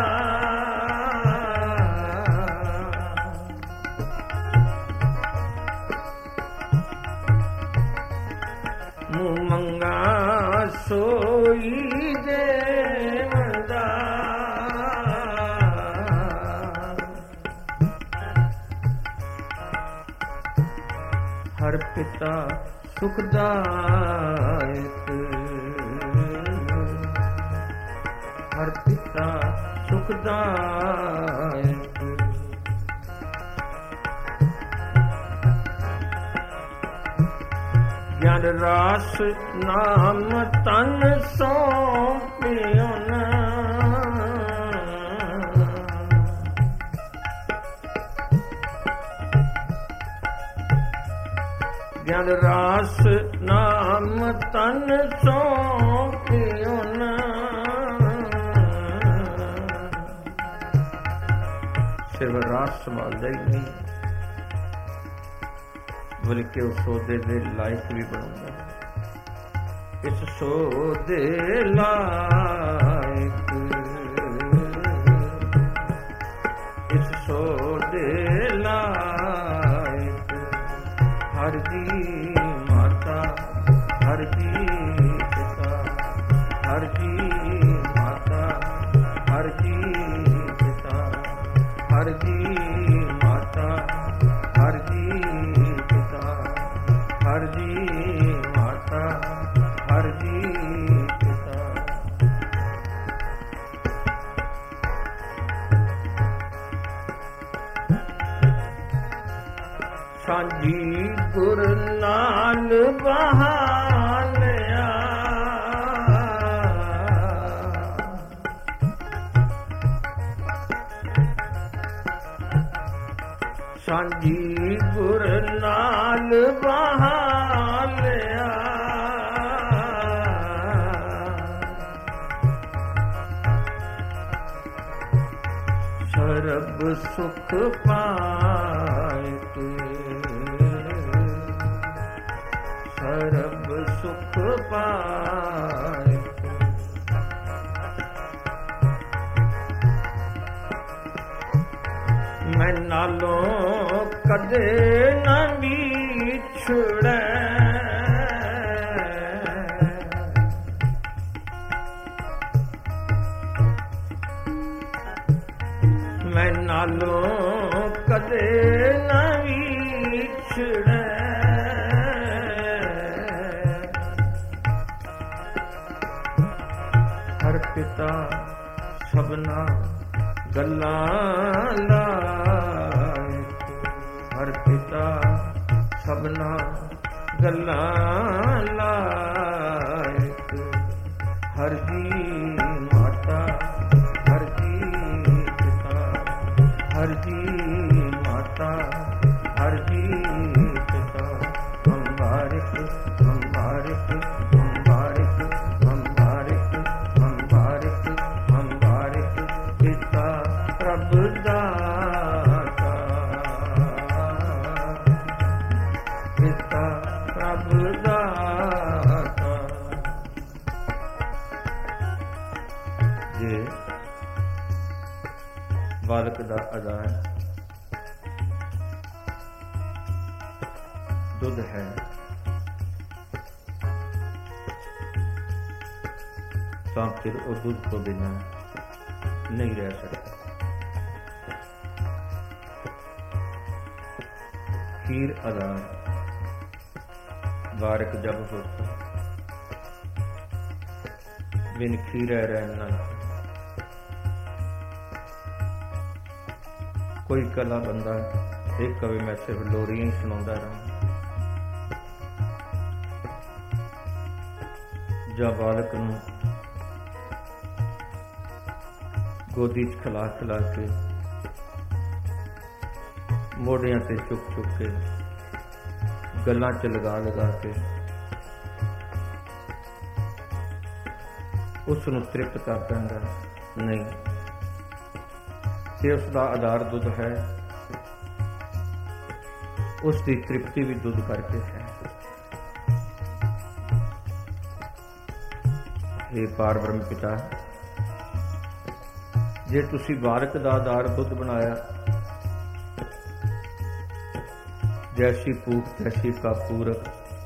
ਮੁ ਮੰਗਾ ਸੋਈ ਦੇਵੰਦਾ, ਹਰ ਪਿਤਾ ਸੁਖਦਾਇਕ, ਹਰ ਪਿਤਾ ਸੁਖਦਾਇਕ, ਗਿਆਨ ਰਾਸ ਨਾਮ ਤਨ ਸੌਂਪਿਓ ਨਾ, ਗਿਆਨ ਰਾਸ ਨਾਮ ਤਨ ਸੌਂਪਿਓ ਨਾ, ਸਿਰਫ ਰਾਸ ਸੰਭਾਲਦਾ ਹੀ ਨਹੀਂ, ਬਲਕਿ ਉਹ ਸੌਦੇ ਦੇ ਲਾਇਕ ਵੀ ਬਣਾਉਂਦਾ। ਇਸ ਸੌਦੇ ਲਾਇਕ, ਇਸ ਸੌਦੇ ਲਾਇਕ, ਹਰ ਜੀ ਮਾਤਾ, ਹਰ ਜੀ ਪਿਤਾ, ਹਰ ਜੀ ਮਾਤਾ, ਹਰ ਜੀ ਪਿਤਾ, ਹਰ ਜੀ ਮਾਤਾ, ਹਰ ਜੀ ਪਿਤਾ, ਹਰ ਜੀ ਮਾਤਾ, ਹਰ ਜੀ ਪਿਤਾ। ਸਾਂਝੀ ਗੁਰ ਨਾਲ ਬਹਾਲਿਆ, ਸਾਂਝੀ ਗੁਰ ਨਾਲ ਬਹਾਲਿਆ, ਸਰਬ ਸੁਖ ਪਾਇ ਕੇ, ਸਰਬ ਸੁਖ ਪਾਏ। ਮੈਂ ਨਾਲੋਂ ਕਦੇ ਨਾ ਵਿਛੜੈ, ਮੈਂ ਨਾਲੋਂ ਕਦੇ ਨਾ ਵਿਛੜੈ। ਹਰ ਪਿਤਾ ਸਭਨਾ ਗੱਲਾਂ ਲਾਇ, ਹਰ ਪਿਤਾ ਸਭਨਾ ਗੱਲਾਂ ਲਾਇਕ। ਹਰ ਜੀ ਮਾਤਾ ਹਰ ਜੀ ਪਿਤਾ, ਹਰ ਜੀ ਮਾਤਾ ਹਰ ਜੀ ਪਿਤਾ। ਹਮ ਬਾਰਿਕ ਹਮ ਬਾਰਿਕ ਹਮ ਬਾਰਿਕ ਹਮ ਬਾਰਿਕ ਹਮ ਬਾਰਿਕ ਹਮ ਬਾਰਿਕ ਪਿਤਾ ਪ੍ਰਭ ਦਾਤਾ, ਪਿਤਾ ਪ੍ਰਭ ਦਾਤਾ। ਜੇ ਬਾਲਕ ਦਾ ਆਧਾਰ ਦੁੱਧ ਹੈ, ਤਾਂ ਫਿਰ ਉਹ ਦੁੱਧ ਤੋਂ ਬਿਨਾਂ ਨਹੀਂ ਰਹਿ ਸਕਦਾ। खीर आधार बारक जब होता बिन खीरा रहना। कोई कला बंदा एक कवि मैं सिर्फ लोरियां ही सुनाता रहा। जब बालक नूं गोदी च खिला खिला के मोढ़ियां ते चुक चुक के गल्लां च लगा लगा के उस नूं तृप्त कर देंदा नहीं। ते उसका आधार दुध है, उसकी तृप्ति भी दुध करके है। हे पार ब्रह्म पिता, जे तुसी बालक दा आधार दुध बनाया, जैसी भूख तैसी का पूरक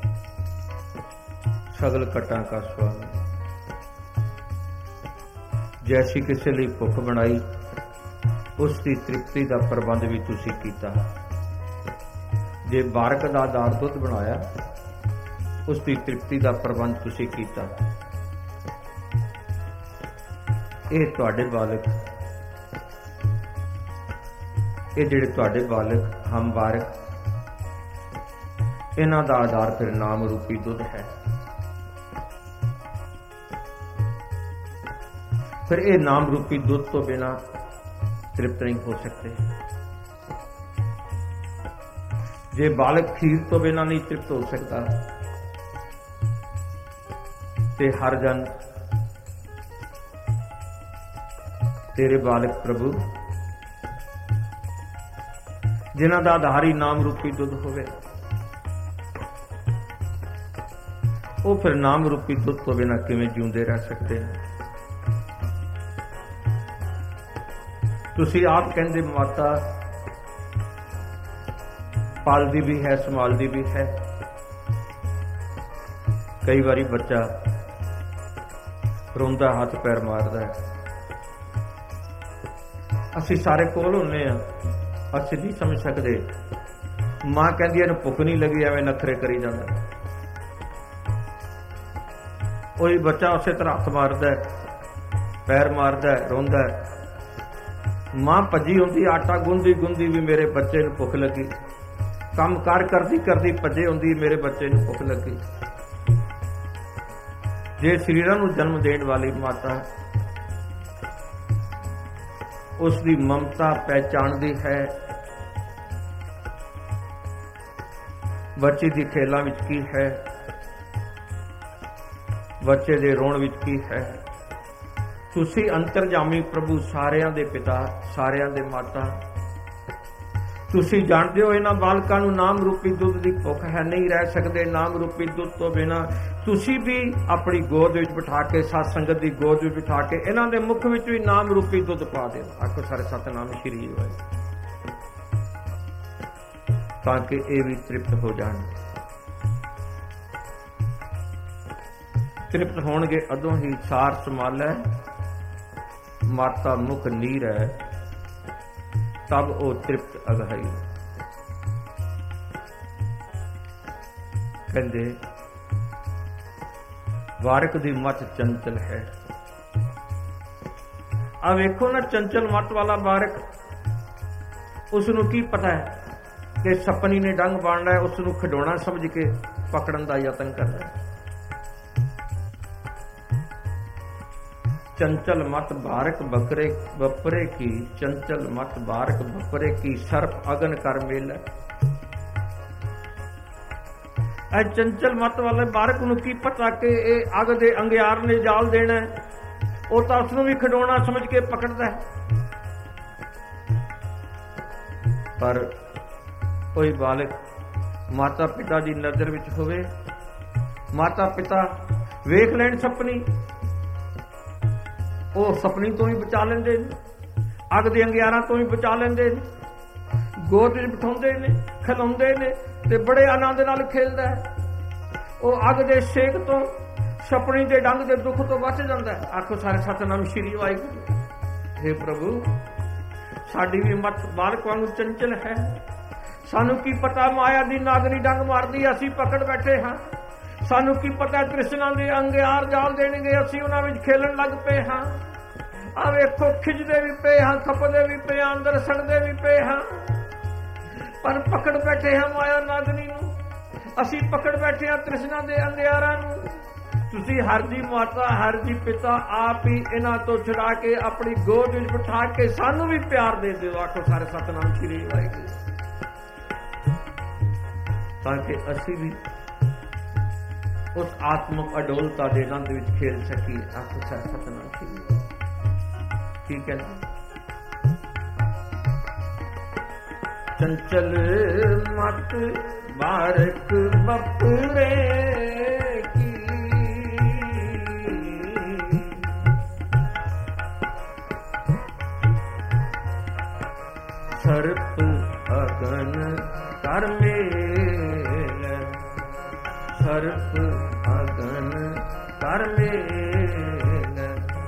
सगल कटां का स्वामी। जैसी किसी लिए भुख बनाई, उसकी तृप्ति का प्रबंध भी तुसी कीता। जे बारक दा आधार दुध बनाया, उसकी तृप्ति का प्रबंध तुसी कीता। ये तुहाडे बालक, ये जिहड़े तुहाडे बालक हम बारक, इन्हां दा आधार फिर नाम रूपी दुध है। फिर ये नाम रूपी दुध तो बिना तृप्त नहीं हो सकते। जे बालक खीर तो बिना नहीं तृप्त हो सकता, ते हर जन तेरे बालक प्रभु जिन्हां दा आधार ही नाम रूपी दुध होवे, वो फिर नाम रूपी दुध तो बिना किवें जिउंदे रह सकते हैं। तुसी आप कहंदे माता पालदी भी है, संभालदी भी है। कई बारी बच्चा रोंदा हाथ पैर मारदा है, असी सारे कोल हुंदे आ, असी नहीं समझ सकते। मां कहंदी इहनूं भुख नहीं लगी, एवें नखरे करी जांदा। कोई बच्चा उसे तरह हथ मारदा है, पैर मारदा है, रोंदा है। मां भजी होंदी आटा गुंदी गुंदी भी मेरे बच्चे नूं भुख लगी, काम कार करदी करदी भजे होंदी मेरे बच्चे नूं भुख लगी। जे शरीरां नूं जन्म देण वाली माता उसकी ममता पहचानदी है, बच्चे दी खेलां विच की है, बच्चे दे रोण विच की है। तुसी अंतरजामी प्रभु, सारियां दे पिता, सारियां दे माता, ਤੁਸੀਂ ਜਾਣਦੇ ਹੋ ਇਹਨਾਂ ਬਾਲਕਾਂ ਨੂੰ ਨਾਮ ਰੂਪੀ ਦੁੱਧ ਦੀ ਭੁੱਖ ਹੈ, ਨਹੀਂ ਰਹਿ ਸਕਦੇ ਨਾਮ ਰੂਪੀ ਦੁੱਧ ਤੋਂ ਬਿਨਾਂ। ਤੁਸੀਂ ਵੀ ਆਪਣੀ ਗੋਦ ਵਿੱਚ ਬਿਠਾ ਕੇ, ਸਤ ਸੰਗਤ ਦੀ ਗੋਦ ਵਿੱਚ ਬਿਠਾ ਕੇ ਇਹਨਾਂ ਦੇ ਮੁਖ ਵਿੱਚ ਵੀ ਨਾਮ ਰੂਪੀ ਦੁੱਧ ਪਾ ਦਿਓ। ਆਖੋ ਸਾਰੇ ਸਤਿਨਾਮ ਸ਼੍ਰੀ ਵਾਹਿਗੁਰੂ, ਤਾਂ ਕਿ ਇਹ ਵੀ ਤ੍ਰਿਪਤ ਹੋ ਜਾਣ। ਤ੍ਰਿਪਤ ਹੋਣਗੇ ਅਦੋਂ ਹੀ ਸਾਰ ਸੰਭਾਲੈ ਮਾਤਾ ਮੁਖ ਨੀਰ ਹੈ, ਤਬ ਉਹ ਤ੍ਰਿਪਤ ਅਗਾਈ। ਕਹਿੰਦੇ ਵਾਰਿਕ ਦੀ ਮਤ ਚੰਚਲ ਹੈ। ਆ ਵੇਖੋ ਨਾ, ਚੰਚਲ ਮਤ ਵਾਲਾ ਵਾਰਿਕ, ਉਸ ਨੂੰ ਕੀ ਪਤਾ ਹੈ ਕਿ ਸਪਨੀ ਨੇ ਡੰਗ ਬਾਣਨਾ ਹੈ, ਉਸ ਨੂੰ ਖਿਡੌਣਾ ਸਮਝ ਕੇ ਪਕੜਨ ਦਾ ਯਤਨ ਕਰਦਾ ਹੈ। चंचल मत बारक बकरे बपरे की, चंचल मत बारक बपरे की, सर्प अगन कर मेल। ऐ चंचल मत वाले बारक नूं की पता कि ਇਹ अग दे अंगियार ने जाल देना है, ਉਹ ਤਾਂ ਉਸ ਨੂੰ ਵੀ ਖਿਡੌਣਾ ਸਮਝ ਕੇ ਪਕੜਦਾ ਹੈ। ਪਰ ਕੋਈ ਬਾਲਕ ਮਾਤਾ ਪਿਤਾ ਦੀ ਨਜ਼ਰ ਵਿੱਚ ਹੋਵੇ, ਮਾਤਾ ਪਿਤਾ ਵੇਖ ਲੈਣ ਸੁਪਨੀ, ਉਹ ਸੁਪਨੀ ਤੋਂ ਹੀ ਬਚਾ ਲੈਂਦੇ ਨੇ, ਅੱਗ ਦੇ ਅੰਗਿਆਰਾਂ ਤੋਂ ਹੀ ਬਚਾ ਲੈਂਦੇ ਨੇ, ਗੋਦ ਵਿੱਚ ਬਿਠਾਉਂਦੇ ਨੇ, ਖਿਲਾਉਂਦੇ ਨੇ ਤੇ ਬੜੇ ਆਨੰਦ ਨਾਲ ਖੇਲਦਾ ਹੈ। ਉਹ ਅੱਗ ਦੇ ਸੇਕ ਤੋਂ, ਸੁਪਨੀ ਦੇ ਡੰਗ ਦੇ ਦੁੱਖ ਤੋਂ ਬਚ ਜਾਂਦਾ ਹੈ। ਆਖੋ ਸਾਰੇ ਸਤਿਨਾਮ ਸ਼੍ਰੀ ਵਾਹਿਗੁਰੂ। हे ਪ੍ਰਭੂ, ਸਾਡੀ ਵੀ ਮਤ ਬਾਲਕ ਵਾਂਗੂ ਚੰਚਲ ਹੈ। ਸਾਨੂੰ ਕੀ ਪਤਾ ਮਾਇਆ ਦੀ ਨਾਗਨੀ ਡੰਗ ਮਾਰਦੀ, ਅਸੀਂ ਪਕੜ ਬੈਠੇ ਹਾਂ। ਸਾਨੂੰ ਕੀ ਪਤਾ ਤ੍ਰਿਸ਼ਨਾ ਦੇ ਅੰਗਿਆਰ ਜਾਲ ਦੇਣਗੇ, ਅਸੀਂ ਉਹਨਾਂ ਵਿੱਚ ਖੇਲਣ ਲੱਗ ਪਏ ਹਾਂ। ਆ ਵੇਖੋ, ਖਿੱਚਦੇ ਵੀ ਪਏ ਹਾਂ, ਖਪਦੇ ਵੀ ਪਏ ਹਾਂ, ਅੰਦਰ ਸੜਦੇ ਵੀ ਪਏ ਹਾਂ, ਪਰ ਪਕੜ ਬੈਠੇ ਹਾਂ ਮਾਇਆ ਨਾਗਨੀ ਨੂੰ। ਅਸੀਂ ਪਕੜ ਬੈਠੇ ਹਾਂ ਤ੍ਰਿਸ਼ਨਾ ਦੇ ਅੰਗਿਆਰਾਂ ਨੂੰ। ਤੁਸੀਂ ਹਰ ਜੀ ਮਾਤਾ, ਹਰ ਜੀ ਪਿਤਾ ਆਪ ਹੀ ਇਹਨਾਂ ਤੋਂ ਛੁਡਾ ਕੇ ਆਪਣੀ ਗੋਦ ਵਿੱਚ ਬਿਠਾ ਕੇ ਸਾਨੂੰ ਵੀ ਪਿਆਰ ਦੇ ਦਿਓ। ਆਖੋ ਸਾਰੇ ਸਤਿਨਾਮ ਸ਼੍ਰੀ ਵਾਹਿਗੁਰੂ, ਤਾਂ ਕਿ ਅਸੀਂ ਵੀ ਉਸ ਆਤਮਕ ਅਡੋਲਤਾ ਦੇ ਆਨੰਦ ਵਿੱਚ ਖੇਲ ਸਕੀਏ। ਆਖੋ ਸਾਰੇ ਸਤਿਨਾਮ ਸ਼੍ਰੀ। ਠੀਕ ਹੈ, ਚੰਚਲ ਮਤ ਬਾਰਕ ਬਪਰੇ ਕੀ, ਸਰਪ ਅਗਨ ਕਰ ਮੇਲ, ਸਰਪ ਅਗਨ ਕਰ ਮੇਲ।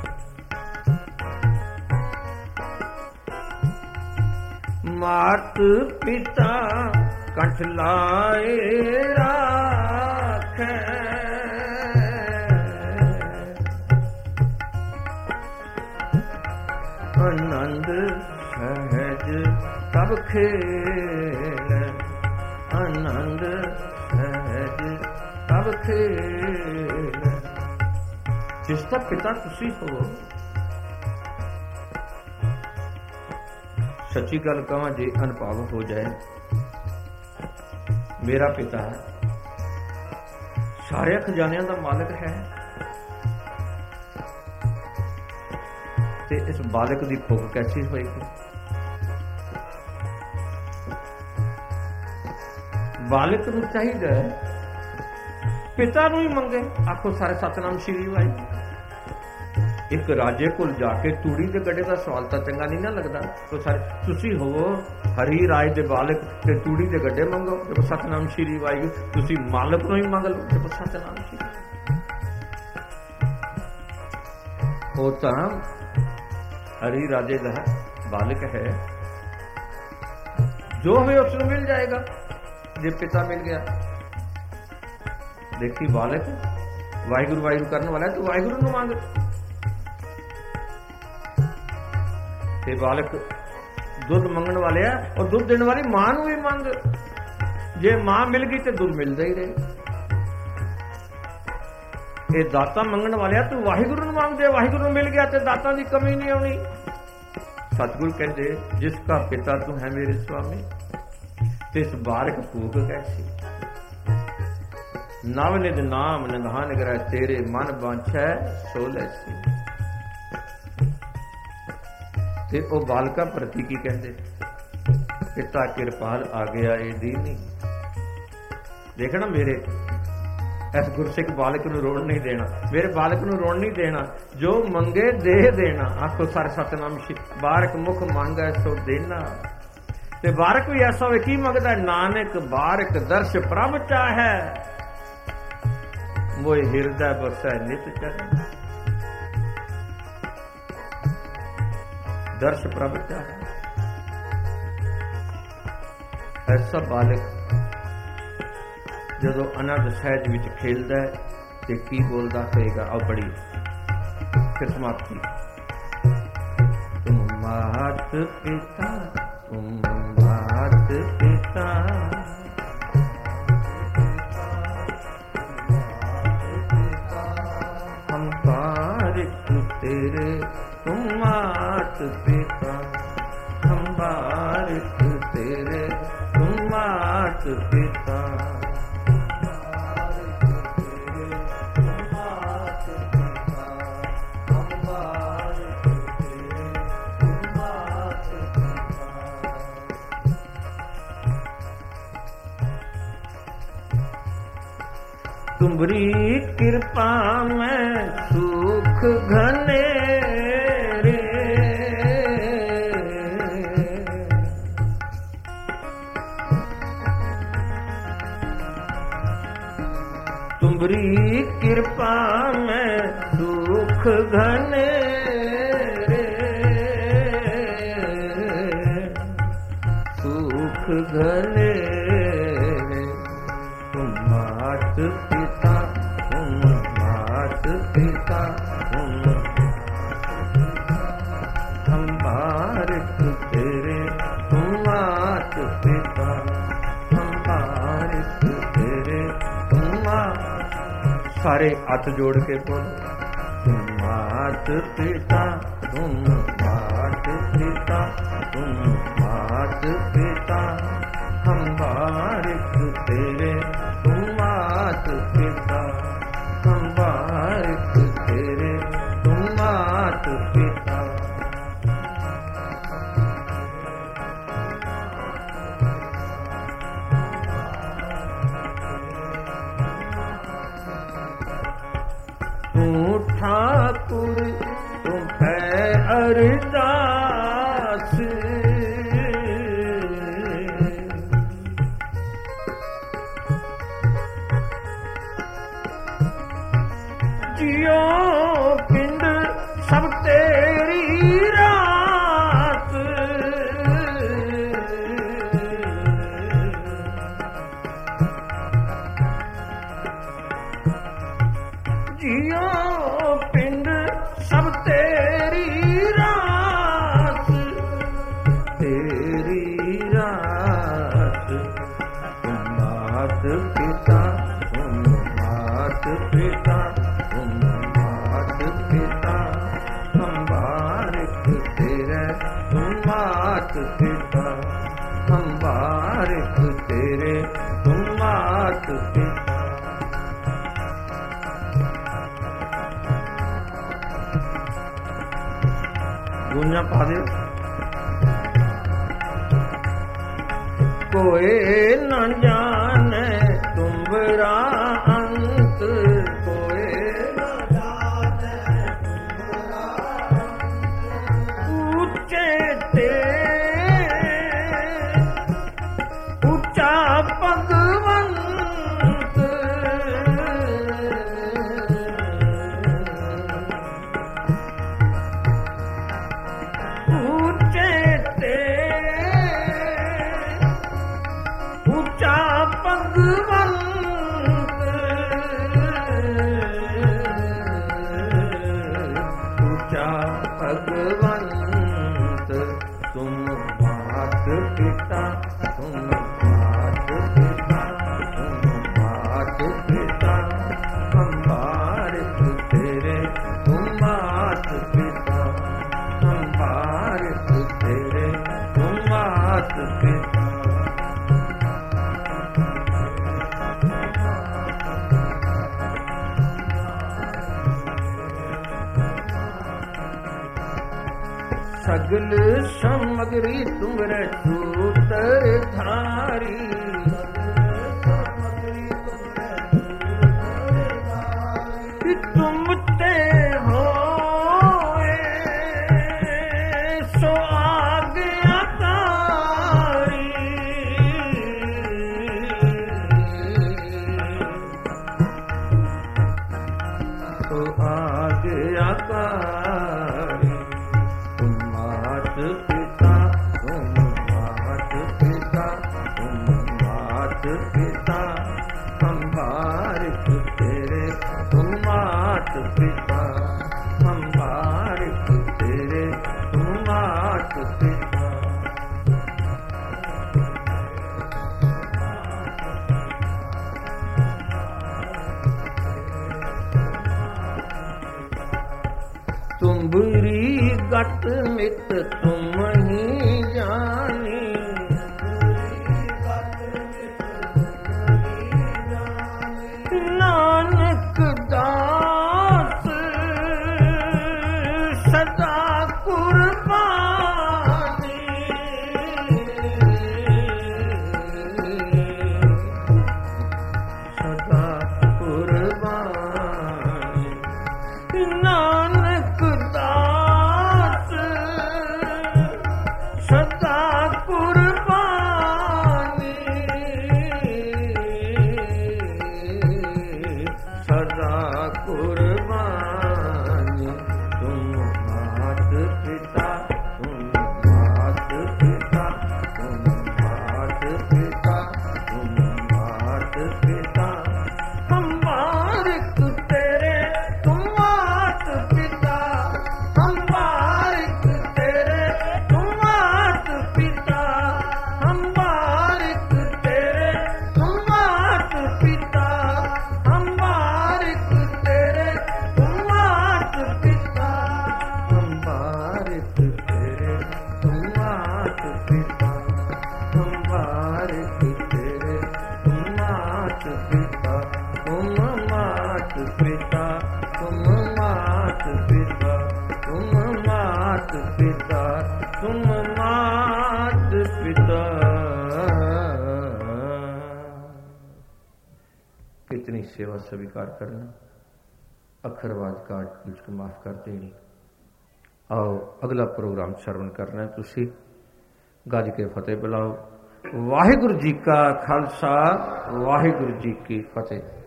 ਮਾਤ ਪਿਤਾ ਕੰਠ ਲਾਏ ਰਾਖੈ, ਆਨੰਦ ਸਹਿਜ ਤਬ ਖੇਲ, ਆਨੰਦ ਸਹਿਜ ਤਬ ਖੇਲ। ਜਿਸ ਦਾ ਪਿਤਾ ਤੁਸੀਂ ਹੋ, ਸੱਚੀ ਗੱਲ ਕਹਾਂ ਜੇ ਅਨੁਭਵ ਹੋ ਜਾਏ, ਮੇਰਾ ਪਿਤਾ ਸਾਰੇ ਖਜ਼ਾਨਿਆਂ ਦਾ ਮਾਲਕ ਹੈ, ਤੇ ਇਸ ਬਾਲਕ ਦੀ ਭੁੱਖ ਕੈਸੀ ਹੋਏਗੀ। ਬਾਲਕ ਨੂੰ ਚਾਹੀਦਾ ਪਿਤਾ ਨੂੰ ਹੀ ਮੰਗੇ। ਆਖੋ ਸਾਰੇ ਸਤਿਨਾਮ ਸ਼੍ਰੀ ਵਾਹਿਗੁਰੂ। ਇੱਕ ਰਾਜੇ ਕੋਲ ਜਾ ਕੇ ਤੂੜੀ ਦੇ ਗੱਡੇ ਦਾ ਸਵਾਲ ਤਾਂ ਚੰਗਾ ਨਹੀਂ ਨਾ ਲੱਗਦਾ। ਤੋ ਸਾਰੇ ਤੁਸੀਂ ਹੋਵੋ ਹਰੀ ਰਾਜ ਦੇ ਬਾਲਕ ਤੇ ਤੂੜੀ ਦੇ ਗੱਡੇ ਮੰਗੋ। ਦੇਖੋ ਸਤਿਨਾਮ ਸ਼੍ਰੀ ਵਾਹਿਗੁਰੂ, ਤੁਸੀਂ ਮਾਲਕ ਨੂੰ ਹੀ ਮੰਗ ਲਓ। ਦੇਖੋ ਸਤਿਨਾਮ ਸ਼੍ਰੀ। ਉਹ ਤਾਂ ਹਰੀ ਰਾਜੇ ਦਾ ਬਾਲਕ ਹੈ, ਜੋ ਹੋਵੇ ਉਸ ਨੂੰ ਮਿਲ ਜਾਏਗਾ ਜੇ ਪਿਤਾ ਮਿਲ ਗਿਆ। ਦੇਖੀ ਬਾਲਕ ਵਾਹਿਗੁਰੂ ਵਾਹਿਗੁਰੂ ਕਰਨ ਵਾਲਾ ਤੂੰ ਵਾਹਿਗੁਰੂ ਨੂੰ ਮੰਗ, ਤੇ ਬਾਲਕ ਦੁੱਧ ਮੰਗਣ ਵਾਲੇ ਆ, ਔਰ ਦੁੱਧ ਦੇਣ ਵਾਲੀ ਮਾਂ ਨੂੰ ਵੀ ਮੰਗ। ਜੇ ਮਾਂ ਮਿਲ ਗਈ ਤੇ ਦੁੱਧ ਮਿਲਦਾ ਹੀ ਰਹੇ। ਇਹ ਦਾਤਾ ਮੰਗਣ ਵਾਲਿਆ ਤੂੰ ਵਾਹਿਗੁਰੂ ਨੂੰ ਮੰਗਦੇ, ਵਾਹਿਗੁਰੂ ਨੂੰ ਮਿਲ ਗਿਆ ਤੇ ਦਾਤਾਂ ਦੀ ਕਮੀ ਨਹੀਂ ਆਉਣੀ। ਸਤਿਗੁਰੂ ਕਹਿੰਦੇ ਜਿਸ ਕਾ ਪਿਤਾ ਤੂੰ ਹੈ ਮੇਰੇ ਸੁਆਮੀ, ਤਿਸ ਬਾਰਕ ਭੂਖ ਕੈਸੀ। ਨਵ ਨਿਧ ਨਾਮ ਨਿਧਾਨ ਕਰੇ, ਤੇਰੇ ਮਨ ਬਾਂਛੈ ਸੋ ਲੈਸੀ। ਤੇ ਉਹ ਬਾਲਕਾਂ ਪ੍ਰਤੀ ਕੀ ਕਹਿੰਦੇ, पिता कृपाल आ गया ये दीनी। देखना मेरे इस गुरसिख बालक नूं रोण नहीं देना, मेरे बालक नूं रोण नहीं देना, जो मंगे दे देना। आखो सारे सतनाम श्री बारक मुख मांगे सो देना। ते बारक भी ऐसा होवे की मंगदा है, नानक बारक दर्श प्रभ चाहे, मोए हिरदय बसै नित चरण। दर्श प्रभ चाहे ऐसा बालक जदों आनंद सहज विच खेलदा है ते की बोलदा होएगा। आओ पढ़ी फिर समाप्ति। तुम मात पिता, तुम मात पिता, हम बारिक तेरे, तुम मात पिता, हम बारिक तेरे, तुम मात पिता। तुम्हारी कृपा में सुख घने रे, तुम्हारी कृपा में सुख घने रे, सुख घने रे। तुम मात पिता, तुम मात पिता, तुम हम बारिक तेरे, तुम मात पिता, हम बारिक तेरे, तुम मात। सारे हाथ जोड़ के बोलो। तुम मात पिता, तुम मात पिता, तुम मात पिता, हम बारिक तेरे, तुम मात पिता, हम बारिक तेरे, तुम मात पिता। तू ठाकुर तुम है अरदास, जियो पिंड सब तेरी रात, जियो पिंड सब तेरी रात, तेरी रात। तुम मात पिता, तुम मात पिता, तुम मात पिता, हम बारिक तेरे, तुम मात पिता, हम बारिक तेरे, तुम मात पिता। गूंजा पा दे। कोई न जाने तुम्हारा अंत, कोई न जाने तुम्हारा ऊंचे ते ऊंचा भगवंत, ऊंचा भगवंत, सगल समगरी तुमरे सूतर धारी तुम ते हो सो आज्ञाकारी सो आज्ञाकारी तुम मात पिता तुम मात पिता तुम मात पिता हम बारिश तेरे तुम मात पिता हम बारिश तेरे तुम मात पिता तुम बुरी गत मित तुम ही जानी नानक दास सदा कुर्बानी सदा कुर्बानी नानक दास सदा कुर्बानी सदा कुर्बानी तुम मात पिता तुम मात पिता तुम मात पिता तुम मात पिता हम बारिक तेरे तुम मात पिता हम बारिक तेरे तुम मात पिता हम बारिक तेरे तुम मात पिता हम बारिक तेरे तुम मात पिता हम बारिक तेरे तुम मात पिता हम बारिक तेरे तुम मात पिता तुम मात पिता तुम मात पिता तुम मात पिता तुम मात पिता। इतनी सेवा स्वीकार करना, अखरवाद काट मुझको माफ कर देनी। आओ अगला प्रोग्राम श्रवण करना है, तुसी गज के फतेह बुलाओ। वाहिगुरु जी का खालसा, वाहिगुरु जी की फतेह।